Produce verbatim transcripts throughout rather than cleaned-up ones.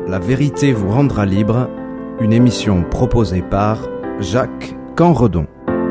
La vérité vous rendra libre, une émission proposée par Jacques Canredon.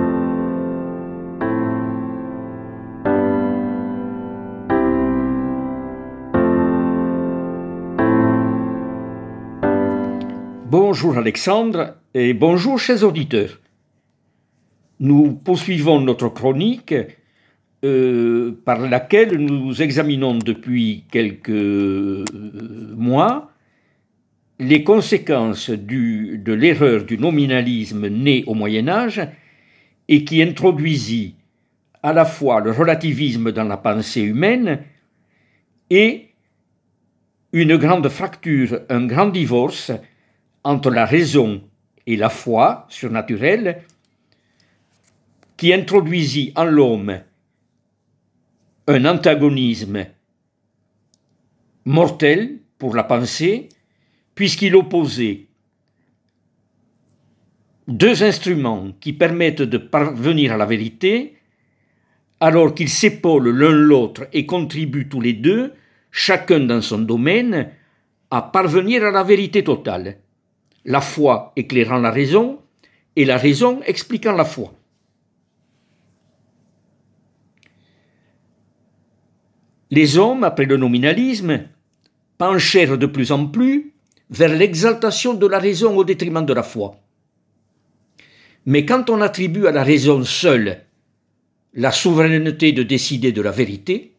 Bonjour Alexandre et bonjour chers auditeurs. Nous poursuivons notre chronique euh, par laquelle nous examinons depuis quelques euh, mois les conséquences du, de l'erreur du nominalisme né au Moyen-Âge et qui introduisit à la fois le relativisme dans la pensée humaine et une grande fracture, un grand divorce entre la raison et la foi surnaturelle, qui introduisit en l'homme un antagonisme mortel pour la pensée, puisqu'il opposait deux instruments qui permettent de parvenir à la vérité, alors qu'ils s'épaulent l'un l'autre et contribuent tous les deux, chacun dans son domaine, à parvenir à la vérité totale. La foi éclairant la raison et la raison expliquant la foi. Les hommes, après le nominalisme, penchèrent de plus en plus vers l'exaltation de la raison au détriment de la foi. Mais quand on attribue à la raison seule la souveraineté de décider de la vérité,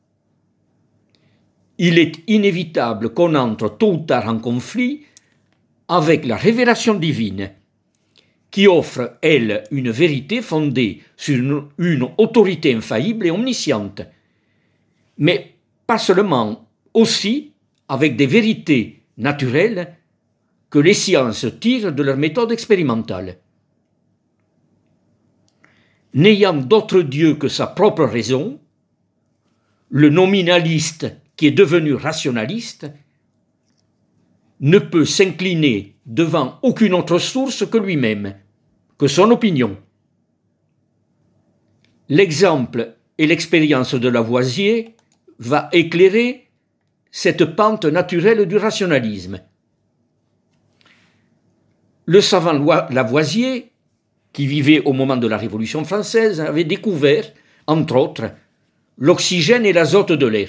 il est inévitable qu'on entre tôt ou tard en conflit avec la révélation divine, qui offre, elle, une vérité fondée sur une, une autorité infaillible et omnisciente, mais pas seulement, aussi avec des vérités naturelles que les sciences tirent de leur méthode expérimentale. N'ayant d'autre Dieu que sa propre raison, le nominaliste qui est devenu rationaliste ne peut s'incliner devant aucune autre source que lui-même, que son opinion. L'exemple et l'expérience de Lavoisier va éclairer cette pente naturelle du rationalisme. Le savant Lavoisier, qui vivait au moment de la Révolution française, avait découvert, entre autres, l'oxygène et l'azote de l'air.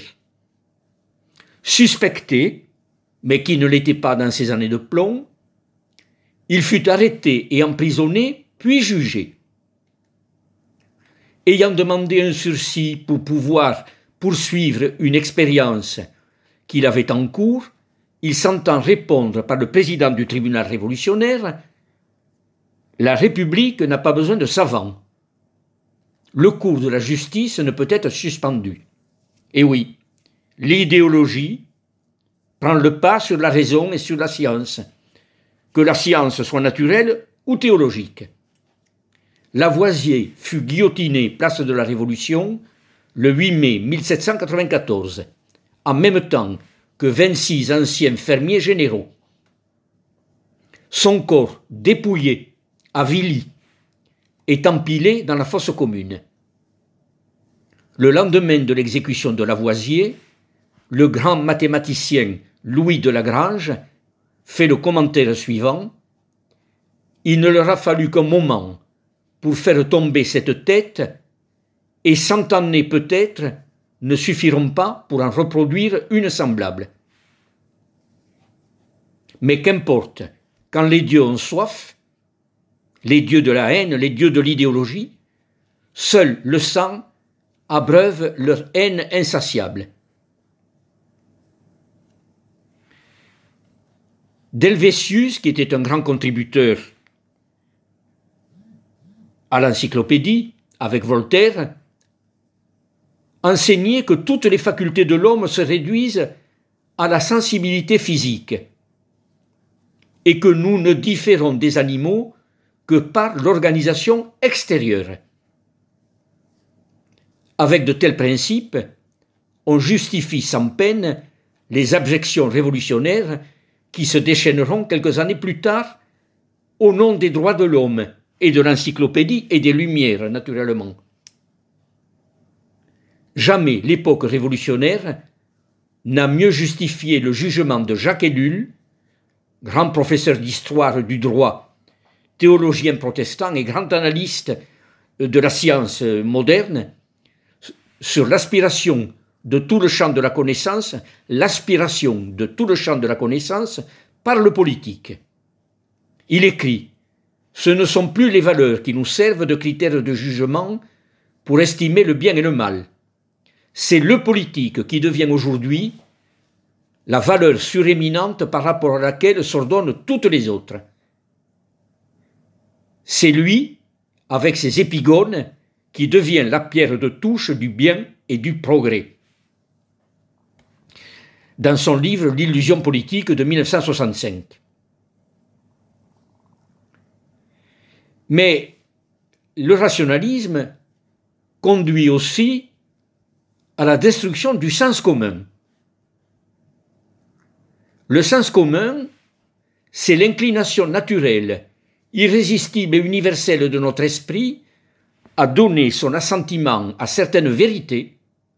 Suspecté, mais qui ne l'était pas dans ses années de plomb, il fut arrêté et emprisonné, puis jugé. Ayant demandé un sursis pour pouvoir poursuivre une expérience qu'il avait en cours, il s'entend répondre par le président du tribunal révolutionnaire « La République n'a pas besoin de savants. Le cours de la justice ne peut être suspendu. » Et oui, l'idéologie prend le pas sur la raison et sur la science, que la science soit naturelle ou théologique. Lavoisier fut guillotiné place de la Révolution le huit mai mille sept cent quatre-vingt-quatorze, en même temps que vingt-six anciens fermiers généraux. Son corps dépouillé, avili, est empilé dans la fosse commune. Le lendemain de l'exécution de Lavoisier, le grand mathématicien Louis de Lagrange fait le commentaire suivant : « Il ne leur a fallu qu'un moment pour faire tomber cette tête, et cent années peut-être ne suffiront pas pour en reproduire une semblable. Mais qu'importe, quand les dieux ont soif, les dieux de la haine, les dieux de l'idéologie, seul le sang abreuve leur haine insatiable. » D'Helvétius, qui était un grand contributeur à l'encyclopédie, avec Voltaire, enseignait que toutes les facultés de l'homme se réduisent à la sensibilité physique et que nous ne différons des animaux que par l'organisation extérieure. Avec de tels principes, on justifie sans peine les abjections révolutionnaires qui se déchaîneront quelques années plus tard au nom des droits de l'homme et de l'encyclopédie et des Lumières, naturellement. Jamais l'époque révolutionnaire n'a mieux justifié le jugement de Jacques Ellul grand professeur d'histoire du droit, théologien protestant et grand analyste de la science moderne, sur l'aspiration de tout le champ de la connaissance, l'aspiration de tout le champ de la connaissance par le politique. Il écrit « Ce ne sont plus les valeurs qui nous servent de critères de jugement pour estimer le bien et le mal. C'est le politique qui devient aujourd'hui la valeur suréminente par rapport à laquelle s'ordonnent toutes les autres. C'est lui, avec ses épigones, qui devient la pierre de touche du bien et du progrès. » Dans son livre « L'illusion politique » de mille neuf cent soixante-cinq. Mais le rationalisme conduit aussi à la destruction du sens commun. Le sens commun, c'est l'inclination naturelle, irrésistible et universelle de notre esprit à donner son assentiment à certaines vérités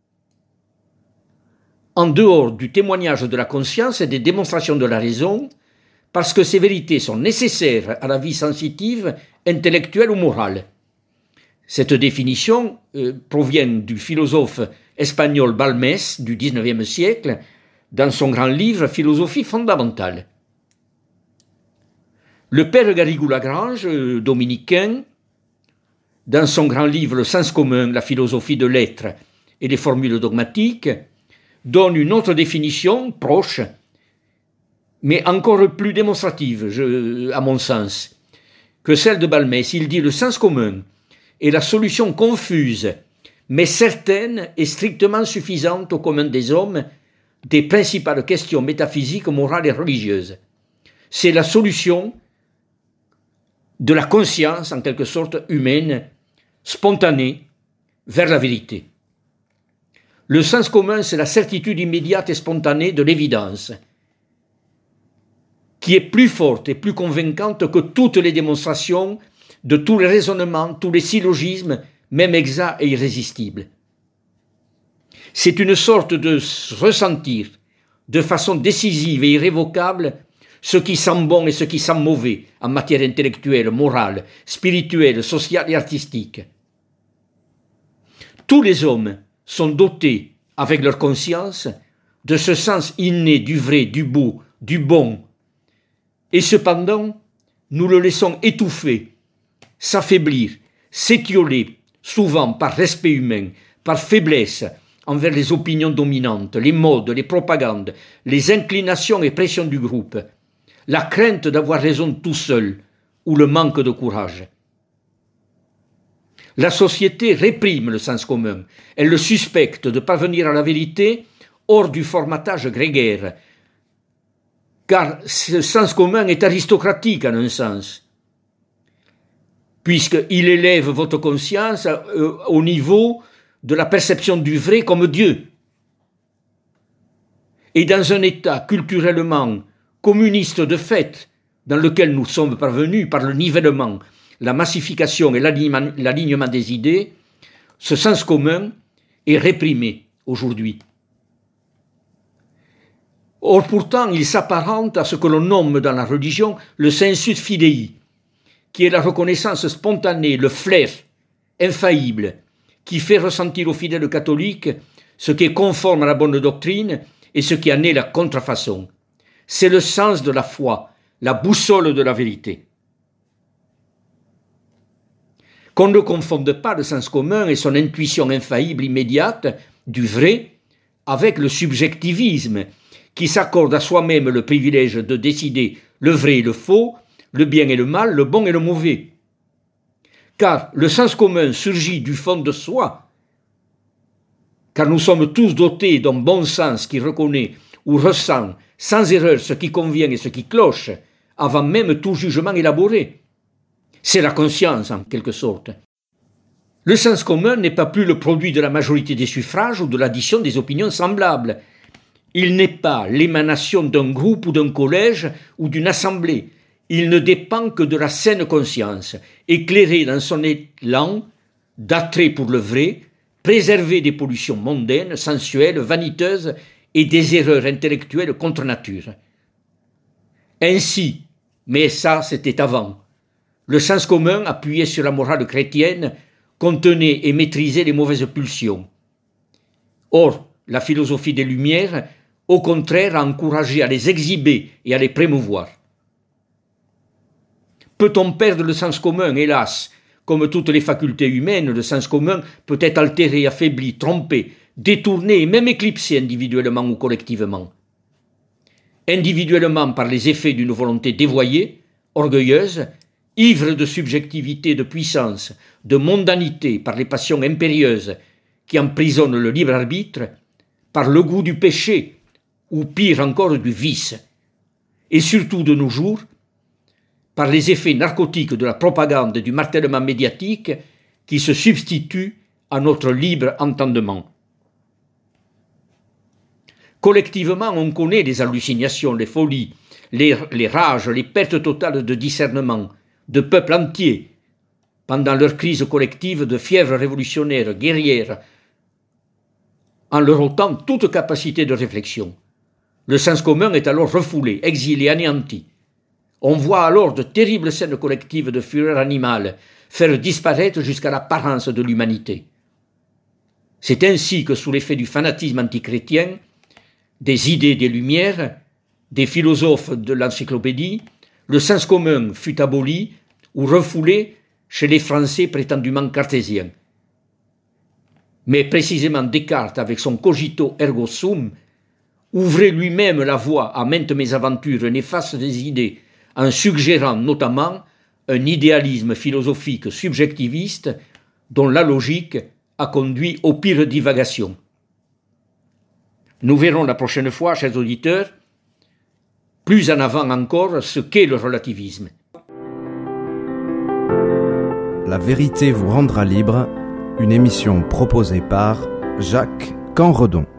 en dehors du témoignage de la conscience et des démonstrations de la raison, parce que ces vérités sont nécessaires à la vie sensitive, intellectuelle ou morale. Cette définition euh, provient du philosophe espagnol Balmes du dix-neuvième siècle, dans son grand livre « Philosophie fondamentale ». Le père Garrigou-Lagrange, euh, dominicain, dans son grand livre « Le sens commun, la philosophie de l'être et les formules dogmatiques », donne une autre définition proche, mais encore plus démonstrative, je, à mon sens, que celle de Balmes. Il dit « Le sens commun est la solution confuse, mais certaine et strictement suffisante au commun des hommes des principales questions métaphysiques, morales et religieuses. C'est la solution de la conscience, en quelque sorte humaine, spontanée, vers la vérité. Le sens commun, c'est la certitude immédiate et spontanée de l'évidence, qui est plus forte et plus convaincante que toutes les démonstrations de tous les raisonnements, tous les syllogismes, même exacts et irrésistibles. C'est une sorte de ressentir, de façon décisive et irrévocable, ce qui sent bon et ce qui sent mauvais en matière intellectuelle, morale, spirituelle, sociale et artistique. Tous les hommes sont dotés, avec leur conscience, de ce sens inné du vrai, du beau, du bon. Et cependant, nous le laissons étouffer, s'affaiblir, s'étioler, souvent par respect humain, par faiblesse envers les opinions dominantes, les modes, les propagandes, les inclinations et pressions du groupe, la crainte d'avoir raison tout seul ou le manque de courage. La société réprime le sens commun, elle le suspecte de parvenir à la vérité hors du formatage grégaire, car ce sens commun est aristocratique en un sens, puisqu'il élève votre conscience au niveau de la perception du vrai comme Dieu. Et dans un état culturellement communiste de fait, dans lequel nous sommes parvenus par le nivellement, la massification et l'alignement des idées, ce sens commun est réprimé aujourd'hui. Or pourtant, il s'apparente à ce que l'on nomme dans la religion le sensus fidei, qui est la reconnaissance spontanée, le flair infaillible, qui fait ressentir aux fidèles catholiques ce qui est conforme à la bonne doctrine et ce qui en est la contrefaçon. C'est le sens de la foi, la boussole de la vérité. Qu'on ne confonde pas le sens commun et son intuition infaillible immédiate du vrai avec le subjectivisme qui s'accorde à soi-même le privilège de décider le vrai et le faux, le bien et le mal, le bon et le mauvais. Car le sens commun surgit du fond de soi, car nous sommes tous dotés d'un bon sens qui reconnaît ou ressent sans erreur ce qui convient et ce qui cloche, avant même tout jugement élaboré. C'est la conscience, en quelque sorte. Le sens commun n'est pas plus le produit de la majorité des suffrages ou de l'addition des opinions semblables. Il n'est pas l'émanation d'un groupe ou d'un collège ou d'une assemblée. Il ne dépend que de la saine conscience, éclairée dans son élan d'attrait pour le vrai, préservée des pollutions mondaines, sensuelles, vaniteuses et des erreurs intellectuelles contre nature. Ainsi, mais ça c'était avant, le sens commun appuyé sur la morale chrétienne contenait et maîtrisait les mauvaises pulsions. Or, la philosophie des Lumières, au contraire, a encouragé à les exhiber et à les promouvoir. Peut-on perdre le sens commun? Hélas, comme toutes les facultés humaines, le sens commun peut être altéré, affaibli, trompé, détourné et même éclipsé individuellement ou collectivement. Individuellement par les effets d'une volonté dévoyée, orgueilleuse, ivre de subjectivité, de puissance, de mondanité, par les passions impérieuses qui emprisonnent le libre arbitre, par le goût du péché, ou pire encore du vice, et surtout de nos jours, par les effets narcotiques de la propagande et du martèlement médiatique qui se substituent à notre libre entendement. Collectivement, on connaît les hallucinations, les folies, les, les rages, les pertes totales de discernement de peuples entiers pendant leur crise collective de fièvre révolutionnaire, guerrière, en leur ôtant toute capacité de réflexion. Le sens commun est alors refoulé, exilé, anéanti. On voit alors de terribles scènes collectives de fureur animale faire disparaître jusqu'à l'apparence de l'humanité. C'est ainsi que, sous l'effet du fanatisme antichrétien, des idées des Lumières, des philosophes de l'encyclopédie, le sens commun fut aboli ou refoulé chez les Français prétendument cartésiens. Mais précisément Descartes, avec son cogito ergo sum, ouvrait lui-même la voie à maintes mésaventures néfastes des idées, en suggérant notamment un idéalisme philosophique subjectiviste dont la logique a conduit aux pires divagations. Nous verrons la prochaine fois, chers auditeurs, plus en avant encore ce qu'est le relativisme. La vérité vous rendra libre, une émission proposée par Jacques Canredon.